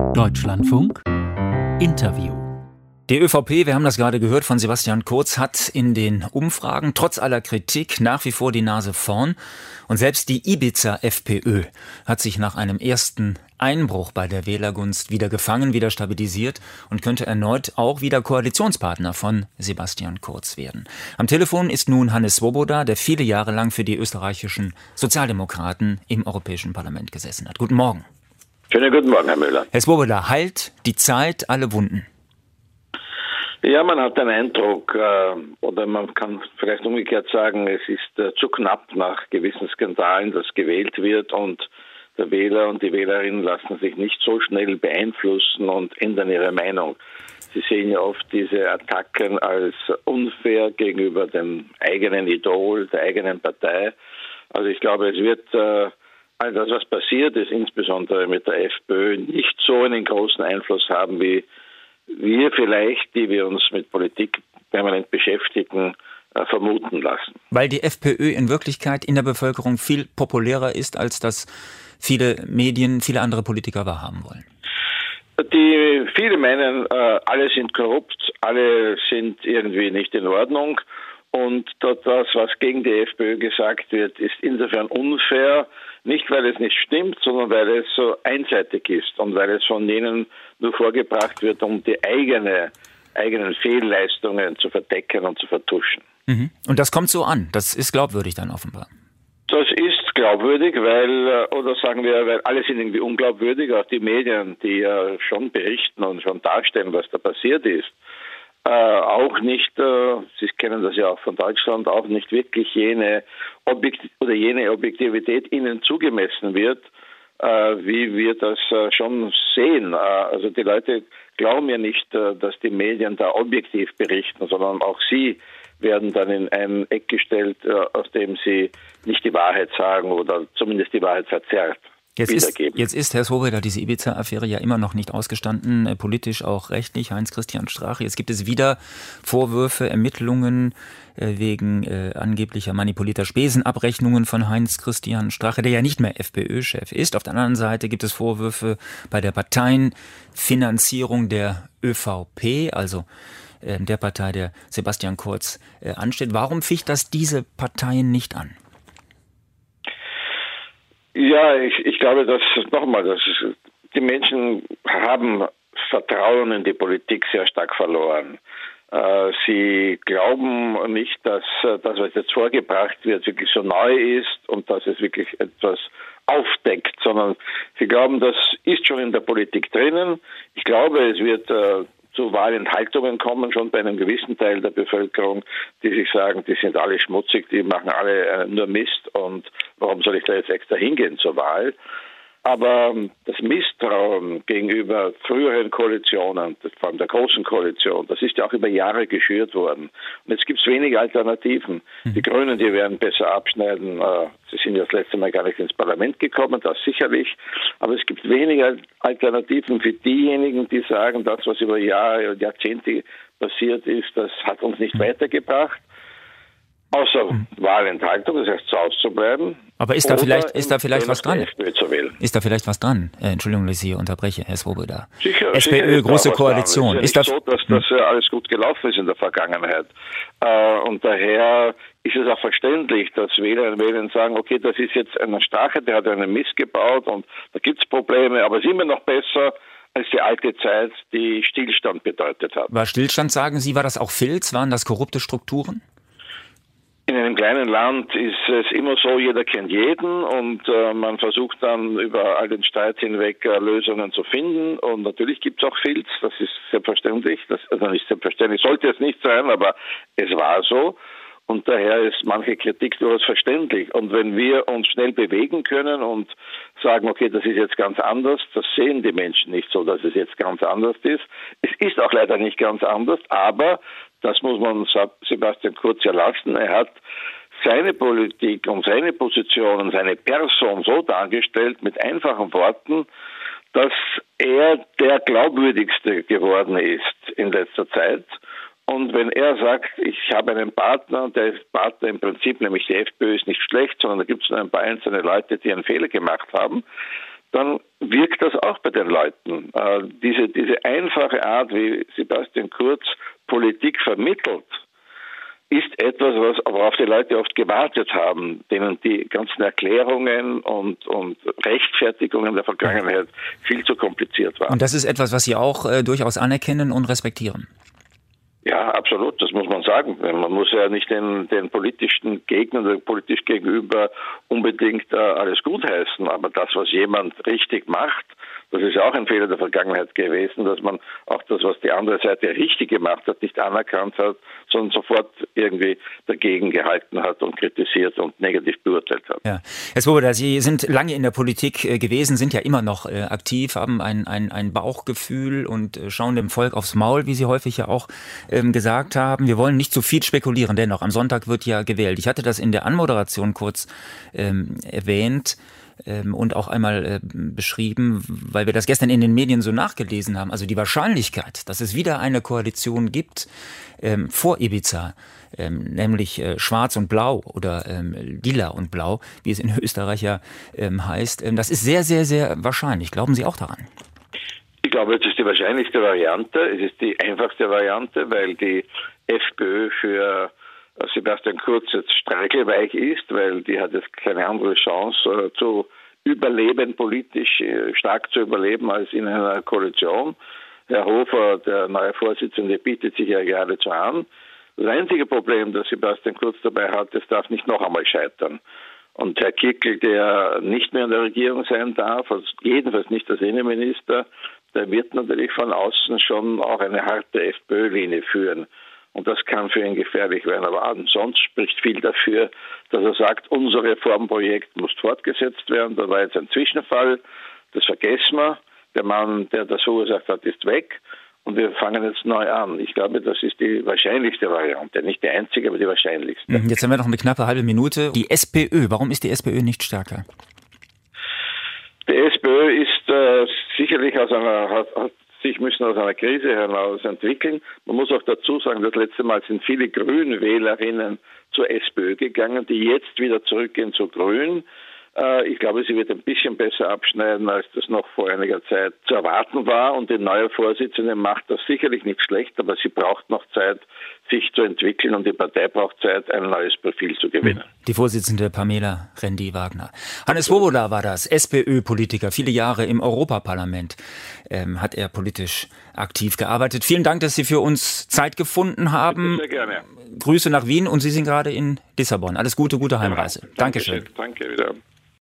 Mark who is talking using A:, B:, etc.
A: Deutschlandfunk Interview.
B: Die ÖVP, wir haben das gerade gehört von Sebastian Kurz, hat in den Umfragen trotz aller Kritik nach wie vor die Nase vorn. Und selbst die Ibiza-FPÖ hat sich nach einem ersten Einbruch bei der Wählergunst wieder gefangen, wieder stabilisiert und könnte erneut auch wieder Koalitionspartner von Sebastian Kurz werden. Am Telefon ist nun Hannes Swoboda, der viele Jahre lang für die österreichischen Sozialdemokraten im Europäischen Parlament gesessen hat. Guten Morgen.
C: Schönen guten Morgen, Herr Müller.
B: Herr Swoboda, heilt die Zeit alle Wunden?
C: Ja, man hat den Eindruck, oder man kann vielleicht umgekehrt sagen, es ist zu knapp nach gewissen Skandalen, dass gewählt wird und der Wähler und die Wählerinnen lassen sich nicht so schnell beeinflussen und ändern ihre Meinung. Sie sehen ja oft diese Attacken als unfair gegenüber dem eigenen Idol, der eigenen Partei. Also ich glaube, es wird all das, was passiert ist, insbesondere mit der FPÖ, nicht so einen großen Einfluss haben, wie wir vielleicht, die wir uns mit Politik permanent beschäftigen, vermuten lassen.
B: Weil die FPÖ in Wirklichkeit in der Bevölkerung viel populärer ist, als das viele Medien, viele andere Politiker wahrhaben wollen.
C: Viele meinen, alle sind korrupt, alle sind irgendwie nicht in Ordnung. Und das, was gegen die FPÖ gesagt wird, ist insofern unfair, nicht weil es nicht stimmt, sondern weil es so einseitig ist und weil es von denen nur vorgebracht wird, um die eigenen Fehlleistungen zu verdecken und zu vertuschen.
B: Mhm. Und das kommt so an, das ist glaubwürdig dann offenbar.
C: Das ist glaubwürdig, weil alle sind irgendwie unglaubwürdig, auch die Medien, die ja schon berichten und schon darstellen, was da passiert ist. Auch nicht, Sie kennen das ja auch von Deutschland, auch nicht wirklich jene Objektivität ihnen zugemessen wird, wie wir das schon sehen. Also die Leute glauben ja nicht, dass die Medien da objektiv berichten, sondern auch sie werden dann in ein Eck gestellt, aus dem sie nicht die Wahrheit sagen oder zumindest die Wahrheit verzerrt.
B: Jetzt ist, Herr Swoboda, diese Ibiza-Affäre ja immer noch nicht ausgestanden, politisch auch rechtlich. Heinz-Christian Strache. Jetzt gibt es wieder Vorwürfe, Ermittlungen wegen angeblicher manipulierter Spesenabrechnungen von Heinz-Christian Strache, der ja nicht mehr FPÖ-Chef ist. Auf der anderen Seite gibt es Vorwürfe bei der Parteienfinanzierung der ÖVP, also der Partei, der Sebastian Kurz ansteht. Warum ficht das diese Parteien nicht an?
C: Ja, ich glaube, die Menschen haben Vertrauen in die Politik sehr stark verloren. Sie glauben nicht, dass das, was jetzt vorgebracht wird, wirklich so neu ist und dass es wirklich etwas aufdeckt, sondern sie glauben, das ist schon in der Politik drinnen. Ich glaube, es wird zu Wahlenthaltungen kommen, schon bei einem gewissen Teil der Bevölkerung, die sich sagen, die sind alle schmutzig, die machen alle nur Mist und warum soll ich da jetzt extra hingehen zur Wahl? Aber das Misstrauen gegenüber früheren Koalitionen, vor allem der Großen Koalition, das ist ja auch über Jahre geschürt worden. Und jetzt gibt es wenige Alternativen. Die Grünen, die werden besser abschneiden. Sie sind ja das letzte Mal gar nicht ins Parlament gekommen, das sicherlich. Aber es gibt wenige Alternativen für diejenigen, die sagen, das, was über Jahre und Jahrzehnte passiert ist, das hat uns nicht weitergebracht. Außer Wahlenthaltung, das heißt zu Hause zu bleiben.
B: Aber ist da vielleicht was dran?
C: Ist
B: da vielleicht was dran? Entschuldigung, dass ich Sie unterbreche, Herr Swoboda.
C: Sicher,
B: SPÖ, große Koalition.
C: Es ist ja nicht so, dass das alles gut gelaufen ist in der Vergangenheit. Und daher ist es auch verständlich, dass Wählerinnen und Wähler sagen, okay, das ist jetzt ein Strache, der hat einen Mist gebaut und da gibt es Probleme, aber es ist immer noch besser als die alte Zeit, die Stillstand bedeutet hat.
B: War Stillstand, sagen Sie, war das auch Filz? Waren das korrupte Strukturen?
C: In einem kleinen Land ist es immer so, jeder kennt jeden und man versucht dann über all den Streit hinweg Lösungen zu finden und natürlich gibt es auch Filz, das ist selbstverständlich, nicht selbstverständlich, sollte es nicht sein, aber es war so und daher ist manche Kritik durchaus verständlich und wenn wir uns schnell bewegen können und sagen, okay, das ist jetzt ganz anders, das sehen die Menschen nicht so, dass es jetzt ganz anders ist. Es ist auch leider nicht ganz anders, aber das muss man Sebastian Kurz ja lassen. Er hat seine Politik und seine Position und seine Person so dargestellt mit einfachen Worten, dass er der glaubwürdigste geworden ist in letzter Zeit. Und wenn er sagt, ich habe einen Partner, der Partner im Prinzip, nämlich die FPÖ, ist nicht schlecht, sondern da gibt es nur ein paar einzelne Leute, die einen Fehler gemacht haben, dann wirkt das auch bei den Leuten. Diese einfache Art, wie Sebastian Kurz Politik vermittelt, ist etwas, worauf die Leute oft gewartet haben, denen die ganzen Erklärungen und Rechtfertigungen der Vergangenheit viel zu kompliziert waren.
B: Und das ist etwas, was Sie auch durchaus anerkennen und respektieren?
C: Ja, absolut, das muss man sagen. Man muss ja nicht den politischen Gegnern oder politisch Gegenüber unbedingt alles gutheißen, aber das, was jemand richtig macht, das ist ja auch ein Fehler der Vergangenheit gewesen, dass man auch das, was die andere Seite richtig gemacht hat, nicht anerkannt hat, sondern sofort irgendwie dagegen gehalten hat und kritisiert und negativ beurteilt hat.
B: Ja. Herr Swoboda, Sie sind lange in der Politik gewesen, sind ja immer noch aktiv, haben ein Bauchgefühl und schauen dem Volk aufs Maul, wie Sie häufig ja auch gesagt haben. Wir wollen nicht zu viel spekulieren, dennoch, am Sonntag wird ja gewählt. Ich hatte das in der Anmoderation kurz erwähnt und auch einmal beschrieben, weil wir das gestern in den Medien so nachgelesen haben. Also die Wahrscheinlichkeit, dass es wieder eine Koalition gibt vor Ibiza, nämlich Schwarz und Blau oder Lila und Blau, wie es in Österreich ja heißt, das ist sehr, sehr, sehr wahrscheinlich. Glauben Sie auch daran?
C: Ich glaube, es ist die wahrscheinlichste Variante. Es ist die einfachste Variante, weil die FPÖ für Sebastian Kurz jetzt streichelweich ist, weil die hat jetzt keine andere Chance zu überleben, politisch stark zu überleben als in einer Koalition. Herr Hofer, der neue Vorsitzende, bietet sich ja geradezu an. Das einzige Problem, das Sebastian Kurz dabei hat, es darf nicht noch einmal scheitern. Und Herr Kickl, der nicht mehr in der Regierung sein darf, also jedenfalls nicht als Innenminister, der wird natürlich von außen schon auch eine harte FPÖ-Linie führen. Und das kann für ihn gefährlich werden. Aber ansonsten spricht viel dafür, dass er sagt, unser Reformprojekt muss fortgesetzt werden. Da war jetzt ein Zwischenfall, das vergessen wir. Der Mann, der das verursacht hat, ist weg. Und wir fangen jetzt neu an. Ich glaube, das ist die wahrscheinlichste Variante. Nicht die einzige, aber die wahrscheinlichste.
B: Jetzt haben wir noch eine knappe halbe Minute. Die SPÖ, warum ist die SPÖ nicht stärker?
C: Die SPÖ ist sicherlich hat sich müssen aus einer Krise heraus entwickeln. Man muss auch dazu sagen, das letzte Mal sind viele Grünwählerinnen zur SPÖ gegangen, die jetzt wieder zurückgehen zu Grün. Ich glaube, sie wird ein bisschen besser abschneiden, als das noch vor einiger Zeit zu erwarten war. Und die neue Vorsitzende macht das sicherlich nicht schlecht, aber sie braucht noch Zeit, sich zu entwickeln, und die Partei braucht Zeit, ein neues Profil zu gewinnen.
B: Die Vorsitzende Pamela Rendi-Wagner. Hannes Swoboda war das, SPÖ-Politiker, viele Jahre im Europaparlament hat er politisch aktiv gearbeitet. Vielen Dank, dass Sie für uns Zeit gefunden haben.
C: Sehr gerne.
B: Grüße nach Wien, und Sie sind gerade in Lissabon. Alles Gute, gute Heimreise.
C: Ja,
B: Dankeschön.
C: Danke wieder.